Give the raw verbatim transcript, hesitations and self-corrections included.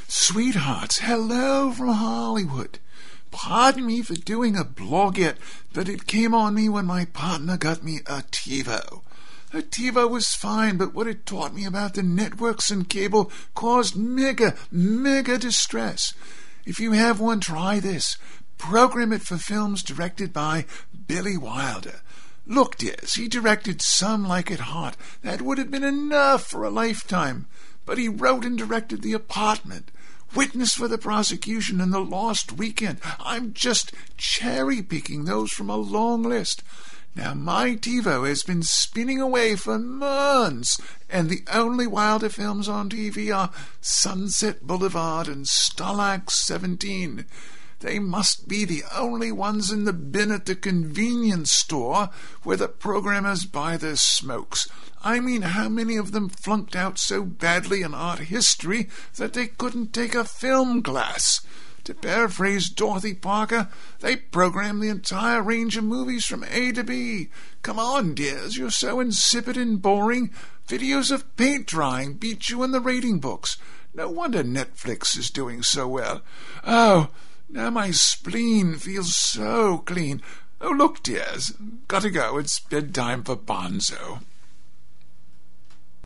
Sweethearts, hello from Hollywood. Pardon me for doing a blog yet, but it came on me when my partner got me a TiVo. A TiVo was fine, but what it taught me about the networks and cable caused mega, mega distress. If you have one, try this. Program it for films directed by Billy Wilder. Look, dears, he directed Some Like It Hot. That would have been enough for a lifetime. But he wrote and directed The Apartment, Witness for the Prosecution, and The Lost Weekend. I'm just cherry-picking those from a long list. Now, my TiVo has been spinning away for months, and the only Wilder films on T V are Sunset Boulevard and Stalag seventeen. They must be the only ones in the bin at the convenience store where the programmers buy their smokes. I mean, how many of them flunked out so badly in art history that they couldn't take a film class? To paraphrase Dorothy Parker, they program the entire range of movies from A to B. Come on, dears, you're so insipid and boring. Videos of paint drying beat you in the rating books. No wonder Netflix is doing so well. Oh, now my spleen feels so clean. Oh, look, dears, gotta go. It's bedtime for Bonzo.